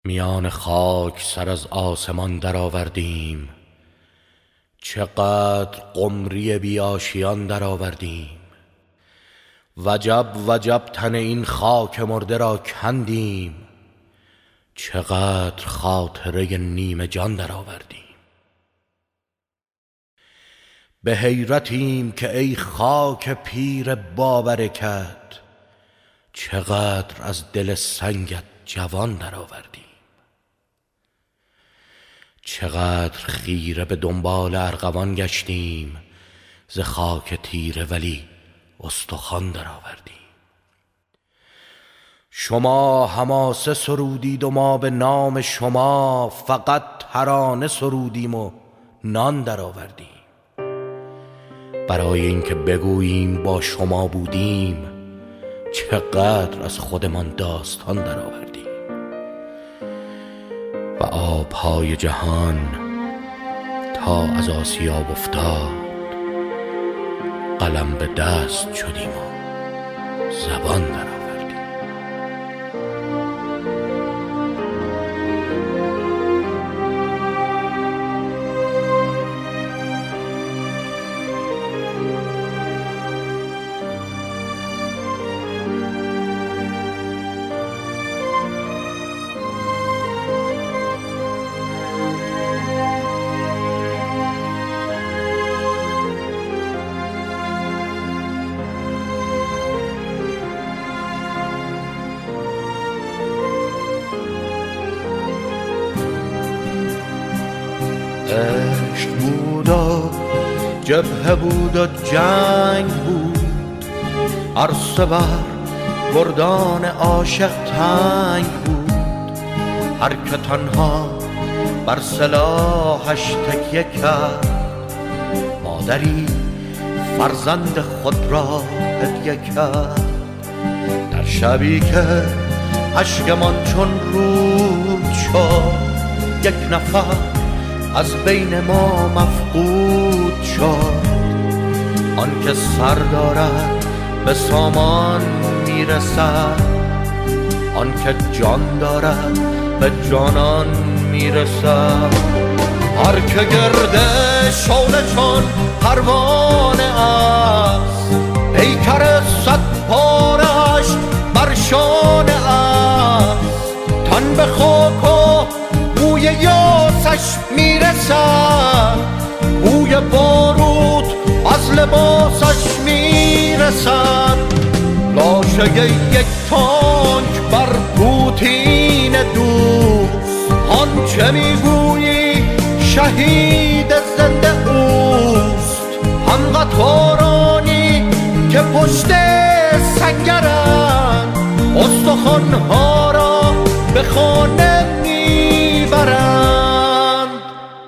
میان خاک سر از آسمان درآوردیم، چقدر قمری بی آشیان درآوردیم. وجب وجب تن این خاک مرده را کندیم، چقدر خاطره نیمه جان درآوردیم. به حیرتیم که ای خاک پیر بابرکت، چقدر از دل سنگت جوان درآوردیم. چقدر خیره به دنبال ارغوان گشتیم، ز خاک تیره ولی استخوان درآوردیم. شما حماسه سرودید و ما به نام شما فقط ترانه سرودیم و نان درآوردیم. برای اینکه بگوییم با شما بودیم، چقدر از خودمان داستان درآوردیم. و آبهای جهان تا از آسیاب افتاد، قلم به دست شدیم و زبان درآوردیم. عشق بود و جبهه بود و جنگ بود، عرصه بر گردان عاشق تنگ بود. هر که تنها بر سلاحش تکیه کرد، مادری فرزند خود را هدیه کرد. در شبی که اشکمان چون رود شد، یک نفر از بین ما مفقود شد. آن که سر دارد به سامان میرسد، آن که جان دارد به جانان میرسد. هر که گرده شعله چون پروانه است، پیکر صد پارش بر شانه است. تن به خاک و بوی یاسش میرسد، بوی باروت از لباسش میرسد. لاشه یک تانک بر پوتین دوست، آنچه میگویی شهید زنده اوست. هم قطارانی که پشت سنگرند، استخوانها را به خانه میبرند.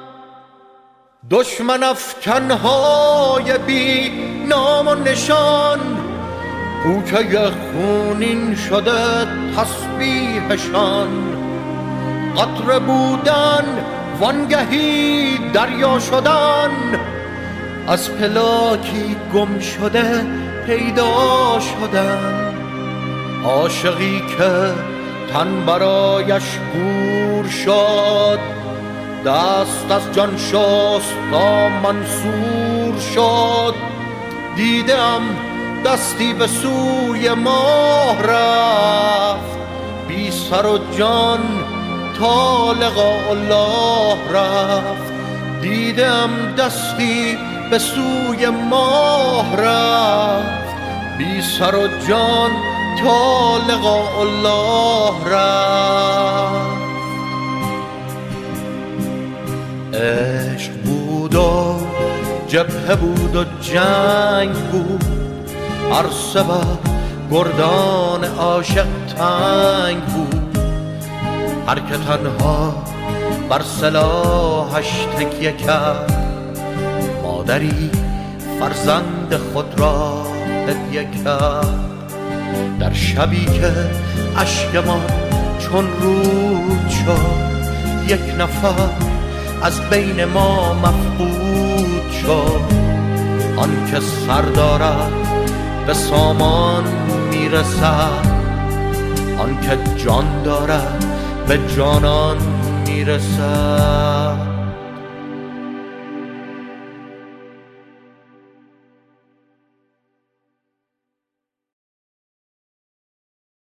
دشمن افکنهای بی نام و نشان، کوچه خونین شده تسبیحشان. قطره بودن وانگهی دریا شدن، از پلاکی گم شده پیدا شدن. عاشقی که تن برایش گور شد، دست از جان شست تا منصور شد. دیدم دستی به سوی ماه رفت، بی سر و جان تا لقاء الله رفت. دیدم دستی به سوی ماه رفت، بی سر و جان تا لقاء الله رفت. عشق بود و جبهه بود و جنگ بود، عرصه بر گردان عاشق تنگ بود. هر که تنها بر سلاحش تکیه کرد، مادری فرزند خود را هدیه کرد. در شبی که اشکمان چون رود شد، یک نفر از بین ما مفقود شد. آن که سر دارد به سامان میرسد، آن که جان دارد به جانان میرسد.